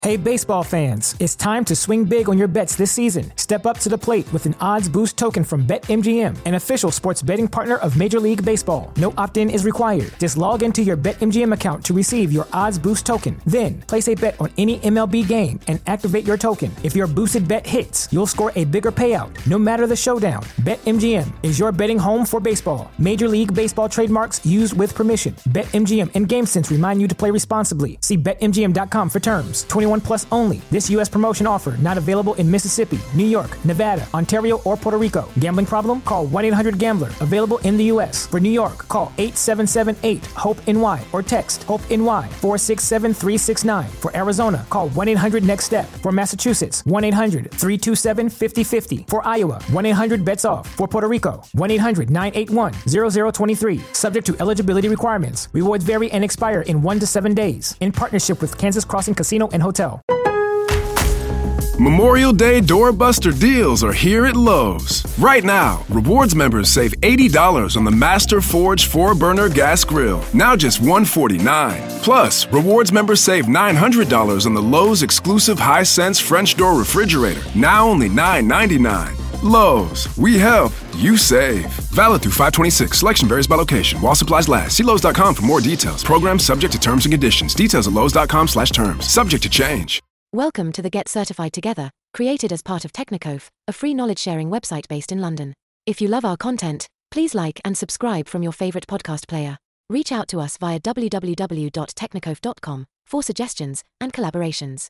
Hey baseball fans, it's time to swing big on your bets this season. Step up to the plate with an odds boost token from BetMGM, an official sports betting partner of Major League Baseball. No opt-in is required. Just log into your BetMGM account to receive your odds boost token. Then, place a bet on any MLB game and activate your token. If your boosted bet hits, you'll score a bigger payout, no matter the showdown. BetMGM is your betting home for baseball. Major League Baseball trademarks used with permission. BetMGM and GameSense remind you to play responsibly. See BetMGM.com for terms. 21 plus only. This U.S. promotion offer not available in Mississippi, New York, Nevada, Ontario, or Puerto Rico. Gambling problem? Call 1-800-GAMBLER. Available in the U.S. For New York, call 877-8-HOPE-NY or text HOPE-NY 467-369. For Arizona, call 1-800-NEXT-STEP. For Massachusetts, 1-800-327-5050. For Iowa, 1-800-BETS-OFF. For Puerto Rico, 1-800-981-0023. Subject to eligibility requirements. Rewards vary and expire in 1 to 7 days. In partnership with Kansas Crossing Casino and Hotel. Memorial Day doorbuster deals are here at Lowe's. Right now, Rewards members save $80 on the Master Forge 4-burner gas grill, now just $149. Plus, Rewards members save $900 on the Lowe's exclusive Hisense French door refrigerator, now only $999. Lowe's, we help, you save. Valid through 5/26. Selection varies by location. While supplies last. See Lowe's.com for more details. Program subject to terms and conditions. Details at Lowe's.com/terms. Subject to change. Welcome to the Get Certified Together, created as part of Technicof, a free knowledge-sharing website based in London. If you love our content, please like and subscribe from your favorite podcast player. Reach out to us via www.technicof.com for suggestions and collaborations.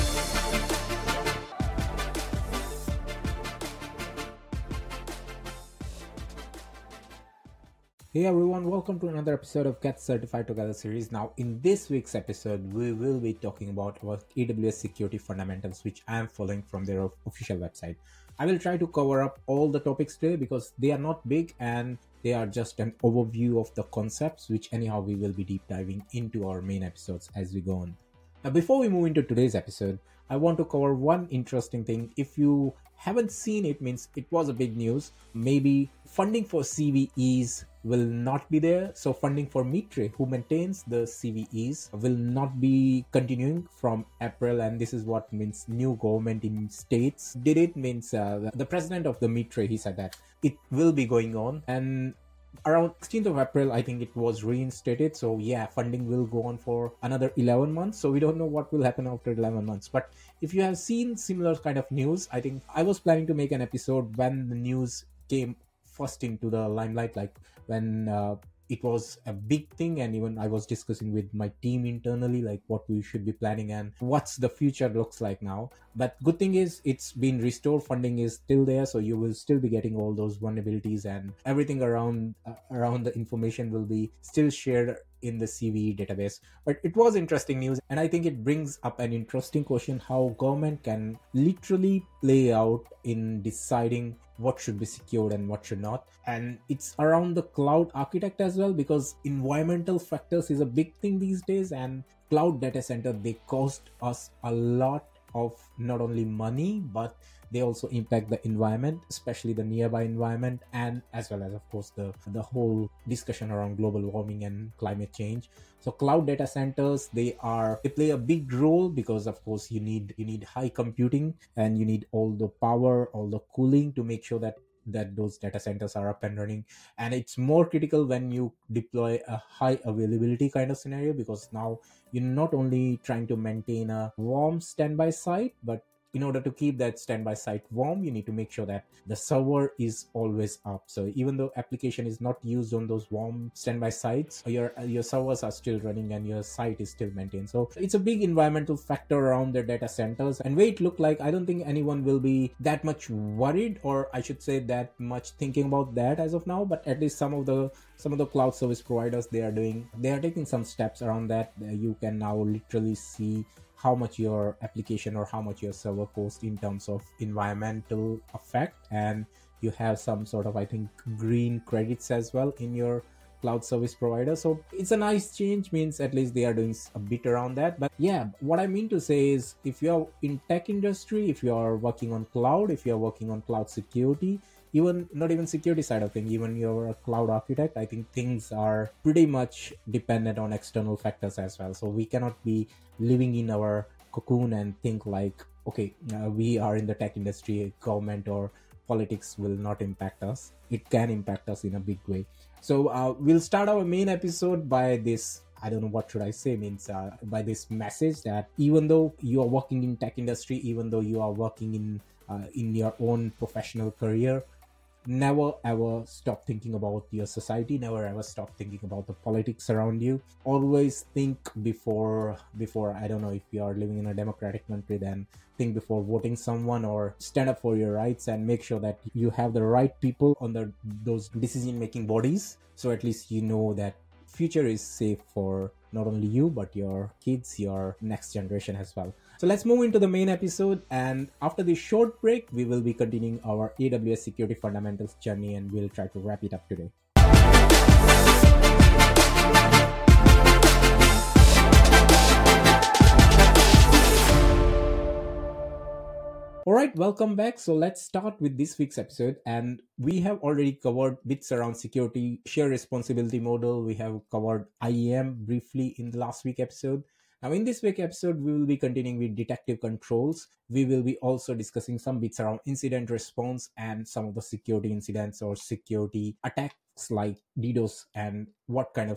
Hey everyone, welcome to another episode of Get Certified Together series. Now, in this week's episode, we will be talking about AWS security fundamentals, which I am following from their official website. I will try to cover up all the topics today because they are not big and they are just an overview of the concepts, which anyhow we will be deep diving into our main episodes as we go on. Now, before we move into today's episode, I want to cover one interesting thing. If you haven't seen it, means it was a big news. Maybe funding for CVEs will not be there. So funding for Mitre, who maintains the CVEs, will not be continuing from April. And this is what means new government in states did it. Means the president of the Mitre, he said that it will be going on. And around 16th of April, I think it was reinstated. So yeah, funding will go on for another 11 months. So we don't know what will happen after 11 months. But if you have seen similar kind of news, I think I was planning to make an episode when the news came first into the limelight, like when it was a big thing, and even I was discussing with my team internally like what we should be planning and what's the future looks like now. But good thing is it's been restored, funding is still there, so you will still be getting all those vulnerabilities and everything around the information will be still shared in the CVE database. But it was interesting news, and I think it brings up an interesting question how government can literally play out in deciding what should be secured and what should not. And it's around the cloud architect as well, because environmental factors is a big thing these days, and cloud data center, they cost us a lot of not only money, but they also impact the environment, especially the nearby environment, and as well as of course the whole discussion around global warming and climate change. So cloud data centers, they play a big role because of course you need high computing and you need all the power, all the cooling to make sure that those data centers are up and running. And it's more critical when you deploy a high availability kind of scenario, because now you're not only trying to maintain a warm standby site, but in order to keep that standby site warm, you need to make sure that the server is always up. So even though application is not used on those warm standby sites, your servers are still running and your site is still maintained. So it's a big environmental factor around the data centers. And way it looked like, I don't think anyone will be that much worried, or I should say that much thinking about that as of now. But at least some of the cloud service providers, they are taking some steps around that. You can now literally see how much your application or how much your server costs in terms of environmental effect, and you have some sort of, I think, green credits as well in your cloud service provider. So it's a nice change, means at least they are doing a bit around that. But yeah, what I mean to say is, if you're in tech industry, if you are working on cloud, if you're working on cloud security, even not even security side of things, even you're a cloud architect, I think things are pretty much dependent on external factors as well. So we cannot be living in our cocoon and think like, okay, we are in the tech industry, government or politics will not impact us. It can impact us in a big way. So we'll start our main episode by this, I don't know what should I say, means by this message that even though you are working in tech industry, even though you are working in your own professional career, never ever stop thinking about your society, never ever stop thinking about the politics around you. Always think before I don't know, if you are living in a democratic country, then think before voting someone, or stand up for your rights and make sure that you have the right people on those decision making bodies, so at least you know that future is safe for not only you but your kids, your next generation as well. So let's move into the main episode, and after this short break we will be continuing our AWS security fundamentals journey, and we'll try to wrap it up today. Alright, welcome back. So let's start with this week's episode, and we have already covered bits around security, share responsibility model. We have covered IAM briefly in the last week episode. Now in this week episode, we will be continuing with detective controls. We will be also discussing some bits around incident response and some of the security incidents or security attacks like DDoS, and what kind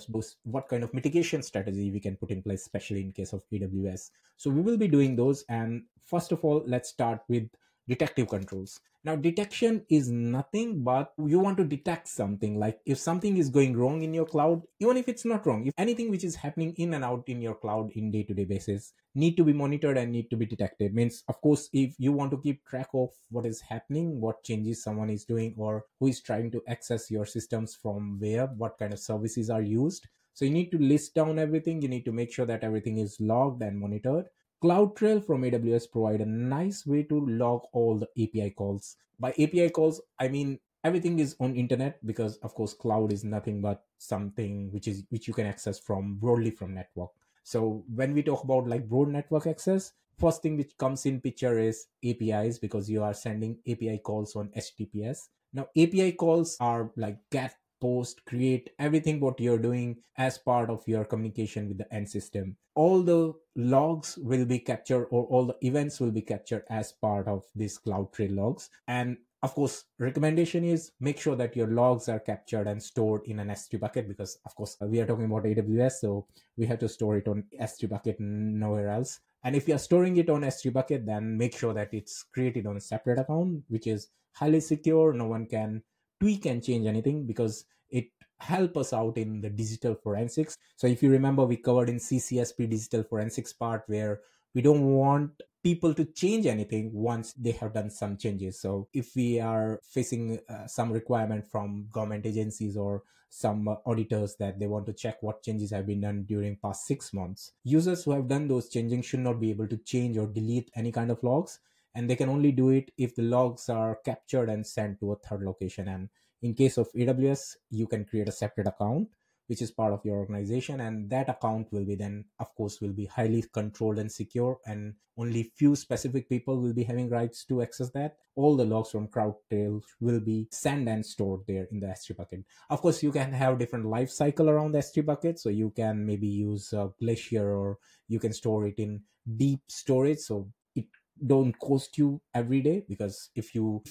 of mitigation strategy we can put in place, especially in case of AWS. So we will be doing those, and first of all, let's start with detective controls. Now, detection is nothing but you want to detect something, like if something is going wrong in your cloud, even if it's not wrong, if anything which is happening in and out in your cloud in day-to-day basis need to be monitored and need to be detected. Means, of course, if you want to keep track of what is happening, what changes someone is doing, or who is trying to access your systems from where, what kind of services are used. So you need to list down everything. You need to make sure that everything is logged and monitored. CloudTrail from AWS provide a nice way to log all the API calls. By API calls, I mean everything is on internet, because of course cloud is nothing but something which you can access from broadly from network. So when we talk about like broad network access, first thing which comes in picture is APIs, because you are sending API calls on HTTPS. Now API calls are like get, post, create, everything what you're doing as part of your communication with the end system. All the logs will be captured, or all the events will be captured as part of this CloudTrail logs. And of course, recommendation is make sure that your logs are captured and stored in an S3 bucket, because of course we are talking about AWS, so we have to store it on S3 bucket, nowhere else. And if you are storing it on S3 bucket, then make sure that it's created on a separate account, which is highly secure. No one can tweak and change anything, because it help us out in the digital forensics. So if you remember, we covered in CCSP digital forensics part, where we don't want people to change anything once they have done some changes. So if we are facing some requirement from government agencies or some auditors that they want to check what changes have been done during past 6 months, users who have done those changing should not be able to change or delete any kind of logs, and they can only do it if the logs are captured and sent to a third location. And in case of AWS, you can create a separate account which is part of your organization, and that account will be then, of course, will be highly controlled and secure, and only few specific people will be having rights to access that. All the logs from CloudTrail will be sent and stored there in the S3 bucket. Of course, you can have different life cycle around the S3 bucket, so you can maybe use Glacier, or you can store it in deep storage, so it don't cost you every day, because if you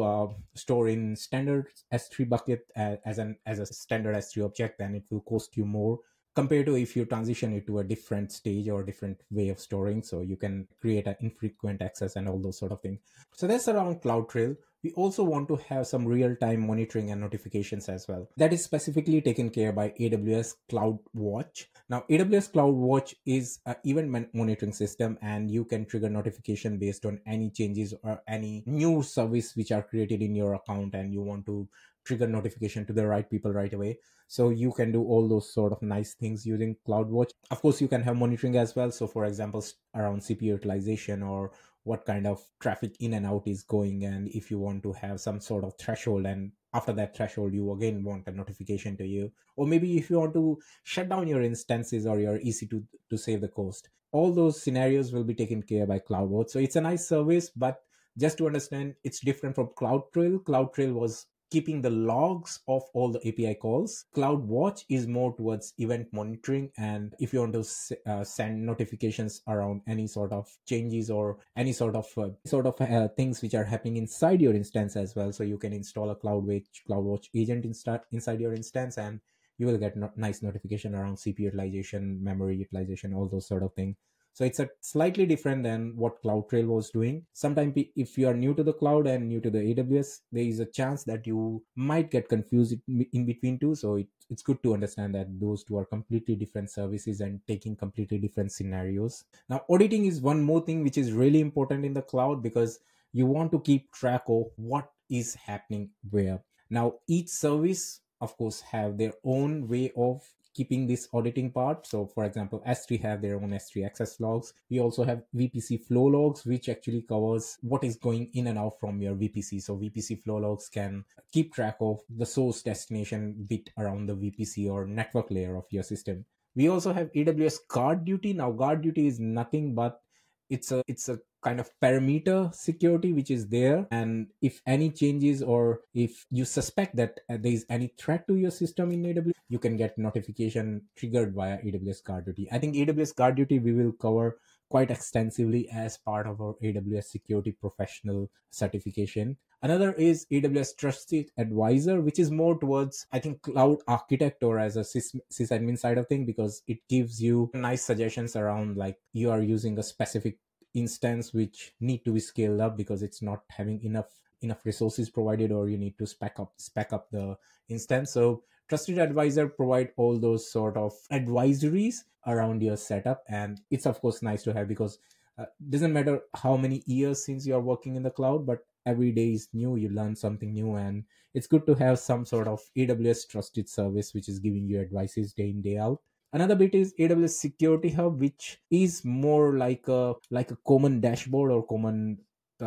store in standard S3 bucket as a standard S3 object, then it will cost you more compared to if you transition it to a different stage or different way of storing. So you can create an infrequent access and all those sort of things. So that's around CloudTrail. We also want to have some real-time monitoring and notifications as well. That is specifically taken care by AWS CloudWatch. Now, AWS CloudWatch is an event monitoring system, and you can trigger notification based on any changes or any new service which are created in your account, and you want to trigger notification to the right people right away. So you can do all those sort of nice things using CloudWatch. Of course, you can have monitoring as well. So for example, around CPU utilization, or what kind of traffic in and out is going, and if you want to have some sort of threshold, and after that threshold you again want a notification to you, or maybe if you want to shut down your instances or your EC2 to save the cost, all those scenarios will be taken care by CloudWatch. So it's a nice service, but just to understand, it's different from CloudTrail. CloudTrail was keeping the logs of all the API calls. CloudWatch is more towards event monitoring, and if you want to send notifications around any sort of changes or any sort of things which are happening inside your instance as well. So you can install a CloudWatch agent inside your instance, and you will get nice notification around CPU utilization, memory utilization, all those sort of things. So it's a slightly different than what CloudTrail was doing. Sometimes if you are new to the cloud and new to the AWS, there is a chance that you might get confused in between two. So it's good to understand that those two are completely different services and taking completely different scenarios. Now, auditing is one more thing which is really important in the cloud, because you want to keep track of what is happening where. Now, each service, of course, have their own way of keeping this auditing part. So for example, S3 have their own S3 access logs. We also have VPC flow logs, which actually covers what is going in and out from your VPC. So VPC flow logs can keep track of the source destination bit around the VPC or network layer of your system. We also have AWS guard duty. Now, guard duty is nothing but it's a kind of perimeter security which is there, and if any changes or if you suspect that there is any threat to your system in AWS, you can get notification triggered via AWS guard duty. I think AWS guard duty we will cover quite extensively as part of our AWS security professional certification. Another is AWS Trusted Advisor, which is more towards, I think, cloud architect or as a sysadmin side of thing, because it gives you nice suggestions around like you are using a specific instance which need to be scaled up because it's not having enough resources provided, or you need to spec up the instance. So Trusted Advisor provide all those sort of advisories around your setup, and it's of course nice to have, because doesn't matter how many years since you are working in the cloud, but every day is new, you learn something new, and it's good to have some sort of AWS trusted service which is giving you advices day in day out. Another bit is AWS Security Hub, which is more like a common dashboard or common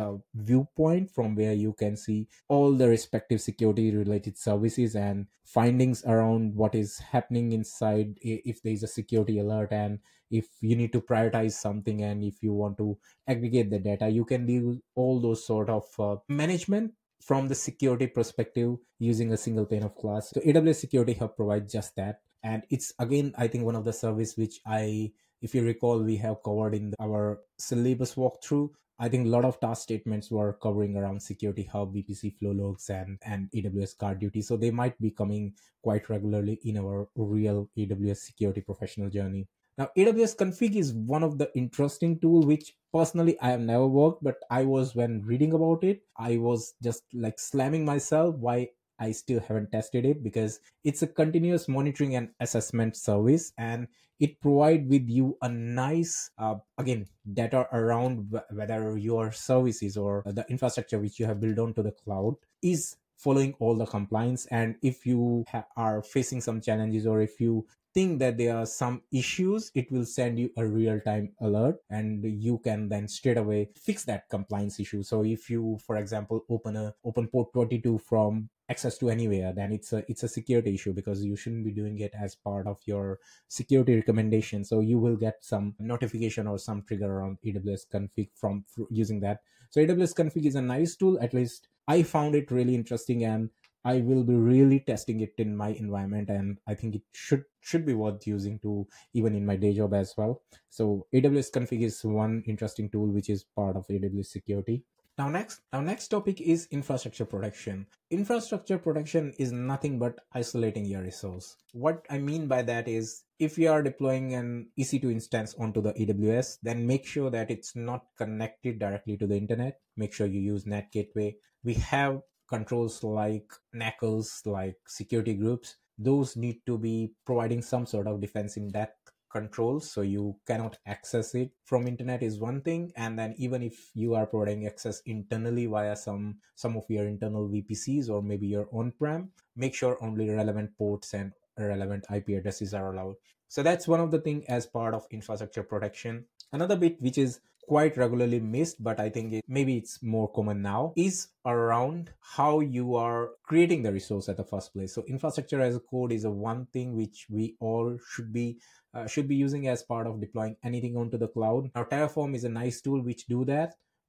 viewpoint from where you can see all the respective security related services and findings around what is happening inside, if there is a security alert, and if you need to prioritize something, and if you want to aggregate the data, you can do all those sort of management from the security perspective using a single pane of glass. So AWS Security Hub provides just that. And it's again, I think, one of the service which if you recall, we have covered in our syllabus walkthrough. I think a lot of task statements were covering around Security Hub, VPC flow logs, and AWS guard duty. So they might be coming quite regularly in our real AWS security professional journey. Now, AWS Config is one of the interesting tool which personally I have never worked, but when reading about it, I was just like slamming myself why I still haven't tested it, because it's a continuous monitoring and assessment service, and it provide with you a nice again data around whether your services or the infrastructure which you have built onto the cloud is following all the compliance. And if you are facing some challenges, or if you think that there are some issues, it will send you a real-time alert, and you can then straight away fix that compliance issue. So if you, for example, open port 22 from access to anywhere, then it's a security issue, because you shouldn't be doing it as part of your security recommendation. So you will get some notification or some trigger around AWS config from using that. So AWS config is a nice tool. At least I found it really interesting, and I will be really testing it in my environment, and I think it should be worth using to even in my day job as well. So AWS config is one interesting tool which is part of AWS security. Now next topic is infrastructure protection. Infrastructure protection is nothing but isolating your resource. What I mean by that is, if you are deploying an EC2 instance onto the AWS, then make sure that it's not connected directly to the internet. Make sure you use NAT gateway. We have controls like NACLs, like security groups. Those need to be providing some sort of defense in that controls, so you cannot access it from internet is one thing. And then even if you are providing access internally via some of your internal VPCs or maybe your on-prem, make sure only relevant ports and relevant IP addresses are allowed. So that's one of the things as part of infrastructure protection. Another bit which is quite regularly missed, but I think maybe it's more common now, is around how you are creating the resource at the first place. So infrastructure as a code is a one thing which we all should be using as part of deploying anything onto the cloud. Now Terraform is a nice tool which do that,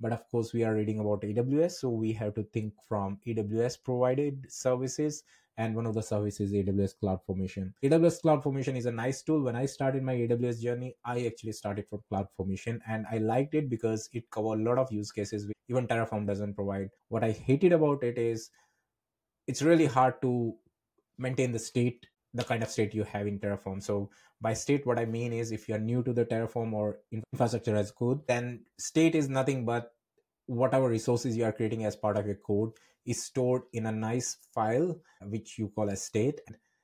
But of course, we are reading about AWS, so we have to think from AWS provided services. And one of the services is AWS CloudFormation. AWS CloudFormation is a nice tool. When I started my AWS journey, I actually started from CloudFormation, and I liked it because it covered a lot of use cases which even Terraform doesn't provide. What I hated about it is it's really hard to maintain the state, the kind of state you have in Terraform. So by state, what I mean is if you're new to the Terraform or infrastructure as code, then state is nothing but whatever resources you are creating as part of your code is stored in a nice file which you call as state.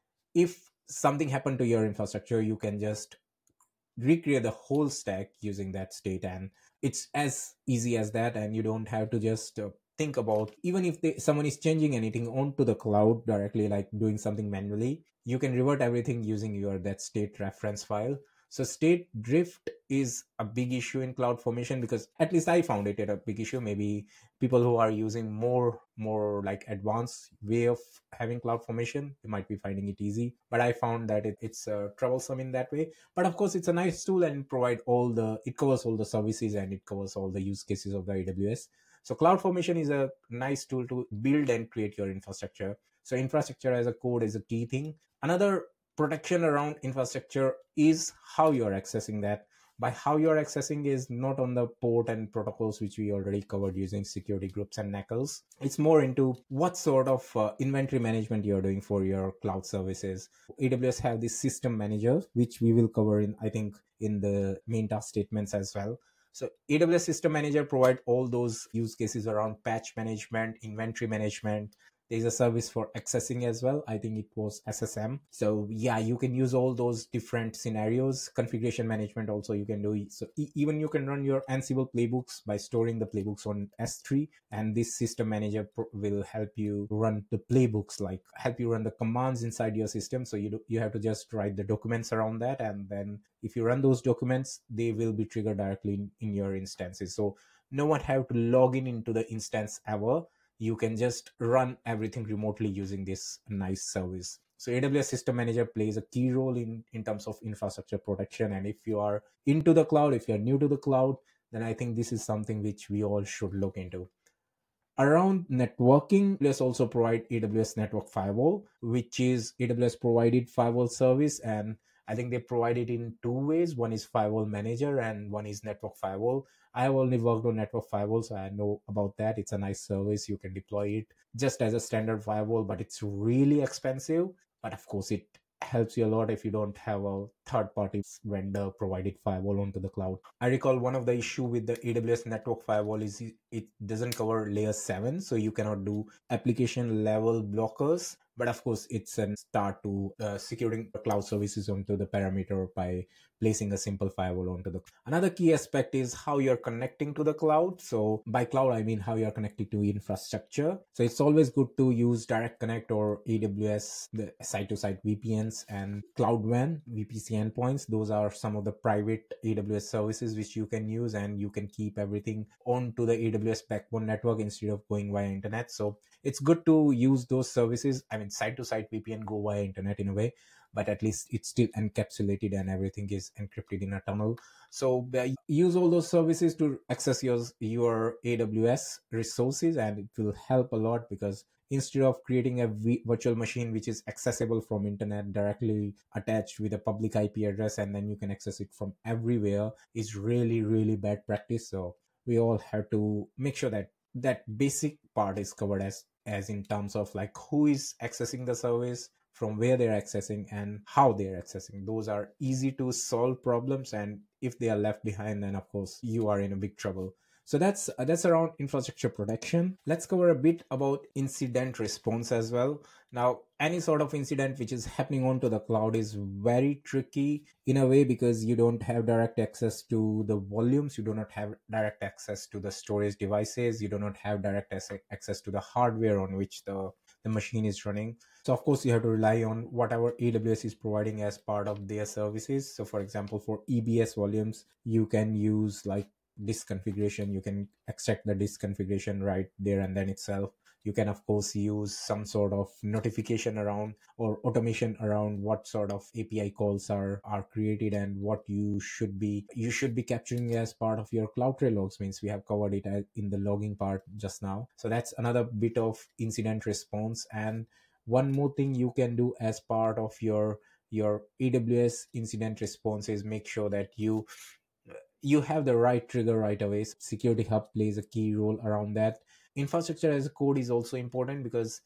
If something happened to your infrastructure, you can just recreate the whole stack using that state, and it's as easy as that. And you don't have to just think about, even if someone is changing anything onto the cloud directly, like doing something manually, you can revert everything using your that state reference file. So state drift is a big issue in CloudFormation, because at least I found it a big issue. Maybe people who are using more like advanced way of having CloudFormation, they might be finding it easy, but I found that it's troublesome in that way. But of course, it's a nice tool, and it covers all the services, and it covers all the use cases of the AWS. So CloudFormation is a nice tool to build and create your infrastructure. So infrastructure as a code is a key thing. Another protection around infrastructure is how you're accessing that. By how you're accessing is not on the port and protocols which we already covered using security groups and NACLs. It's more into what sort of inventory management you're doing for your cloud services. AWS have this system manager, which we will cover in, I think, in the main task statements as well. So AWS System Manager provide all those use cases around patch management, inventory management. There's a service for accessing as well. I think it was SSM. So yeah, you can use all those different scenarios. Configuration management also you can do. So even you can run your Ansible playbooks by storing the playbooks on S3. And this system manager will help you run the playbooks, like help you run the commands inside your system. So you have to just write the documents around that. And then if you run those documents, they will be triggered directly in your instances. So no one have to log in into the instance ever. You can just run everything remotely using this nice service. So AWS System Manager plays a key role in terms of infrastructure protection. And if you are into the cloud, if you're new to the cloud, then I think this is something which we all should look into. Around networking, AWS also provide AWS Network Firewall, which is AWS provided firewall service. And I think they provide it in two ways. One is Firewall Manager and one is Network Firewall. I have only worked on Network Firewall, so I know about that. It's a nice service. You can deploy it just as a standard firewall, but it's really expensive. But of course, it helps you a lot if you don't have a third-party vendor provided firewall onto the cloud. I recall one of the issue with the AWS Network Firewall is it doesn't cover layer 7, so you cannot do application level blockers. But of course, it's a start to securing cloud services onto the perimeter by placing a simple firewall onto the. Another key aspect is how you're connecting to the cloud. So by cloud, I mean how you're connected to infrastructure. So it's always good to use Direct Connect or AWS, the site-to-site VPNs, and Cloud WAN, VPC endpoints. Those are some of the private AWS services which you can use, and you can keep everything onto the AWS backbone network instead of going via internet. So it's good to use those services. I mean, site-to-site VPN go via internet in a way, but at least it's still encapsulated and everything is encrypted in a tunnel. So use all those services to access your AWS resources, and it will help a lot, because instead of creating a virtual machine which is accessible from internet directly attached with a public IP address and then you can access it from everywhere, is really, really bad practice. So we all have to make sure that that basic part is covered as in terms of like who is accessing the service, from where they're accessing, and how they're accessing. Those are easy to solve problems, and if they are left behind, then of course you are in a big trouble. So that's around infrastructure protection. Let's cover a bit about incident response as well. Now, any sort of incident which is happening onto the cloud is very tricky in a way, because you don't have direct access to the volumes, you do not have direct access to the storage devices, you do not have direct access to the hardware on which the machine is running. So of course you have to rely on whatever AWS is providing as part of their services. So for example, for EBS volumes, you can use like disk configuration. You can extract the disk configuration right there and then itself. You can of course use some sort of notification around or automation around what sort of API calls are created and what you should be capturing as part of your CloudTrail logs. Means we have covered it in the logging part just now. So that's another bit of incident response. And one more thing you can do as part of your AWS incident response is make sure that you have the right trigger right away. Security Hub plays a key role around that. Infrastructure as a code is also important because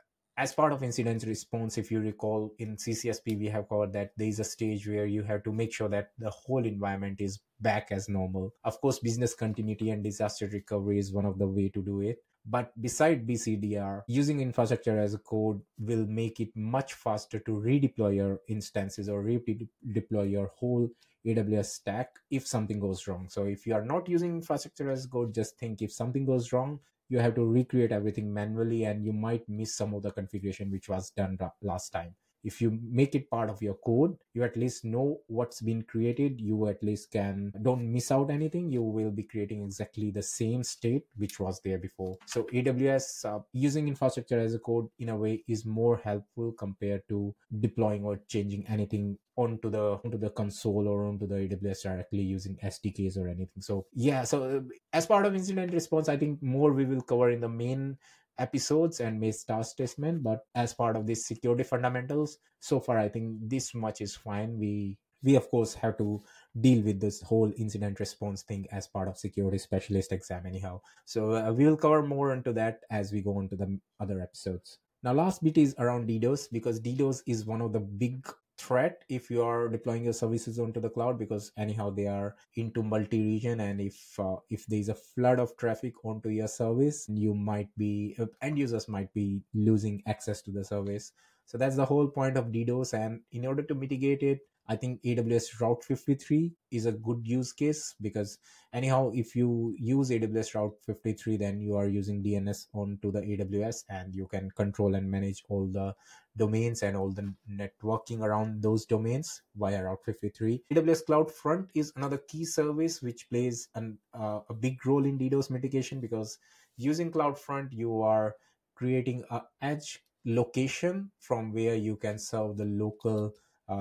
as part of incident response, if you recall in CCSP, we have covered that there is a stage where you have to make sure that the whole environment is back as normal. Of course, business continuity and disaster recovery is one of the way to do it. But beside BCDR, using infrastructure as a code will make it much faster to redeploy your instances or redeploy your whole AWS stack if something goes wrong. So if you are not using infrastructure as code, just think if something goes wrong, you have to recreate everything manually and you might miss some of the configuration which was done last time. If you make it part of your code, you at least know what's been created. You at least don't miss out anything. You will be creating exactly the same state which was there before. So AWS using infrastructure as a code in a way is more helpful compared to deploying or changing anything onto the console or onto the AWS directly using SDKs or anything. So yeah, so as part of incident response, I think more we will cover in the main episodes and may task statement. But as part of these security fundamentals, so far I think this much is fine. We of course have to deal with this whole incident response thing as part of security specialist exam anyhow. So we will cover more into that as we go on to the other episodes. Now last bit is around DDoS, because DDoS is one of the big threat if you are deploying your services onto the cloud, because anyhow they are into multi-region, and if there is a flood of traffic onto your service, you might be end users might be losing access to the service. So that's the whole point of DDoS, and in order to mitigate it, I think AWS Route 53 is a good use case, because anyhow, if you use AWS Route 53, then you are using DNS onto the AWS, and you can control and manage all the domains and all the networking around those domains via Route 53. AWS CloudFront is another key service which plays a big role in DDoS mitigation, because using CloudFront, you are creating a edge location from where you can serve the local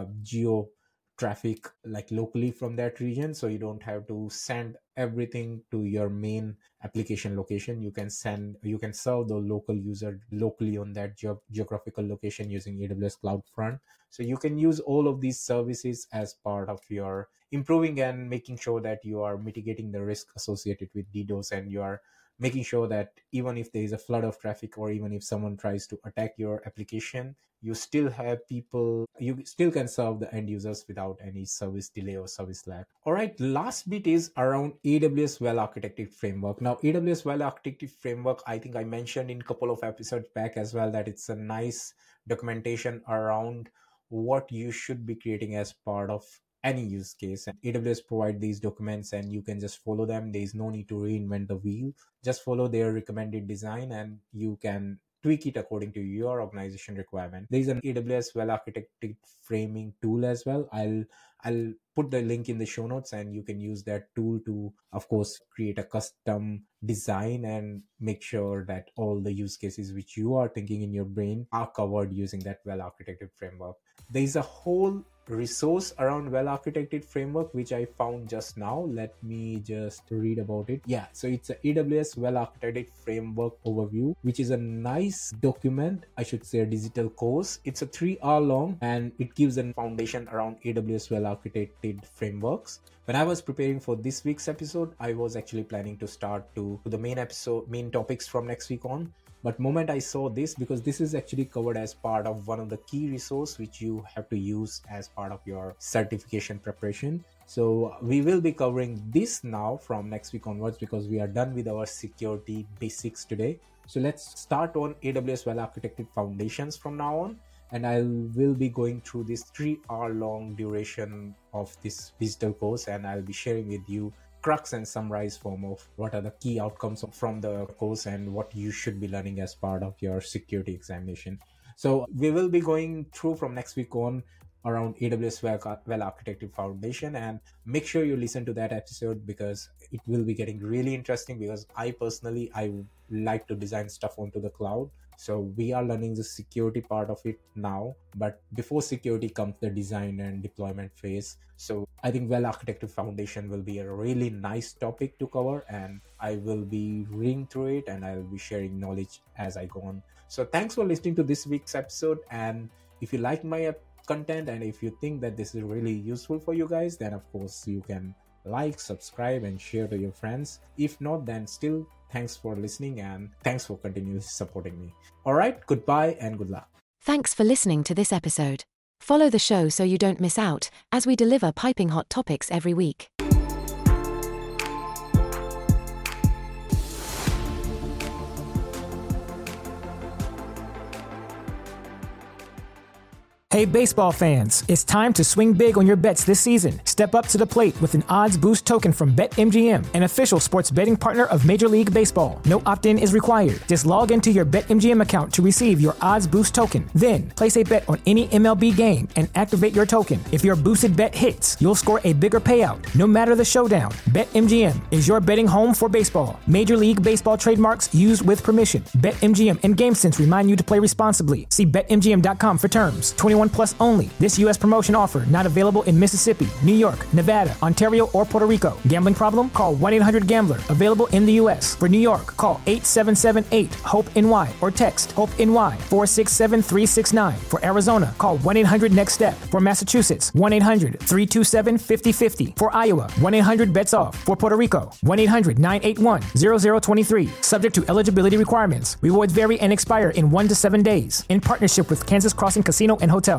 geo traffic like locally from that region. So you don't have to send everything to your main application location. You can serve the local user locally on that geographical location using AWS CloudFront. So you can use all of these services as part of your improving and making sure that you are mitigating the risk associated with DDoS, and you are making sure that even if there is a flood of traffic, or even if someone tries to attack your application, you still can serve the end users without any service delay or service lag. All right, last bit is around AWS well-architected framework. Now, AWS well-architected framework, I think I mentioned in a couple of episodes back as well, that it's a nice documentation around what you should be creating as part of any use case. And AWS provide these documents and you can just follow them. There is no need to reinvent the wheel. Just follow their recommended design and you can tweak it according to your organization requirement. There is an AWS well-architected framing tool as well. I'll put the link in the show notes, and you can use that tool to, of course, create a custom design and make sure that all the use cases which you are thinking in your brain are covered using that well-architected framework. There is a whole resource around well-architected framework which I found just now. Let me just read about it. Yeah, so it's a AWS well-architected framework overview, which is a nice document, I should say a digital course. It's a 3-hour long and it gives a foundation around AWS well-architected frameworks. When I was preparing for this week's episode, I was actually planning to start to the main topics from next week on. But moment I saw this, because this is actually covered as part of one of the key resource which you have to use as part of your certification preparation. So we will be covering this now from next week onwards, because we are done with our security basics today. So let's start on AWS well-architected foundations from now on. And I will be going through this 3-hour long duration of this digital course, and I'll be sharing with you crux and summarize form of what are the key outcomes from the course and what you should be learning as part of your security examination. So we will be going through from next week on around AWS Well Architected Foundation, and make sure you listen to that episode because it will be getting really interesting, because I personally like to design stuff onto the cloud. So we are learning the security part of it now, but before security comes the design and deployment phase. So I think Well Architected Foundation will be a really nice topic to cover, and I will be reading through it and I'll be sharing knowledge as I go on. So thanks for listening to this week's episode, and if you like my content and if you think that this is really useful for you guys, then of course you can like, subscribe, and share to your friends. If not, then still thanks for listening and thanks for continuously supporting me. All right, goodbye and good luck. Thanks for listening to this episode. Follow the show so you don't miss out, as we deliver piping hot topics every week. Hey baseball fans, it's time to swing big on your bets this season. Step up to the plate with an odds boost token from BetMGM, an official sports betting partner of Major League Baseball. No opt-in is required. Just log into your BetMGM account to receive your odds boost token. Then, place a bet on any MLB game and activate your token. If your boosted bet hits, you'll score a bigger payout, no matter the showdown. BetMGM is your betting home for baseball. Major League Baseball trademarks used with permission. BetMGM and GameSense remind you to play responsibly. See BetMGM.com for terms. 21 plus only. This U.S. promotion offer not available in Mississippi, New York, Nevada, Ontario, or Puerto Rico. Gambling problem? Call 1-800-GAMBLER. Available in the U.S. For New York, call 877-8-HOPE-NY or text HOPE-NY 467-369. For Arizona, call 1-800-NEXT-STEP. For Massachusetts, 1-800-327-5050. For Iowa, 1-800-BETS-OFF. For Puerto Rico, 1-800-981-0023. Subject to eligibility requirements. Rewards vary and expire in 1 to 7 days. In partnership with Kansas Crossing Casino and Hotel.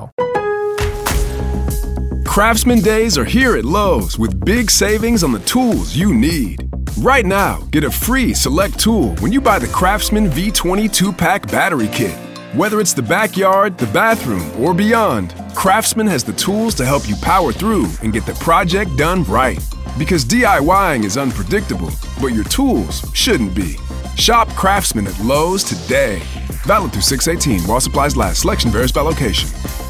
Craftsman Days are here at Lowe's with big savings on the tools you need. Right now, get a free select tool when you buy the Craftsman V20 2-pack battery kit. Whether it's the backyard, the bathroom, or beyond, Craftsman has the tools to help you power through and get the project done right. Because DIYing is unpredictable, but your tools shouldn't be. Shop Craftsman at Lowe's today. Valid through 6/18 while supplies last. Selection varies by location.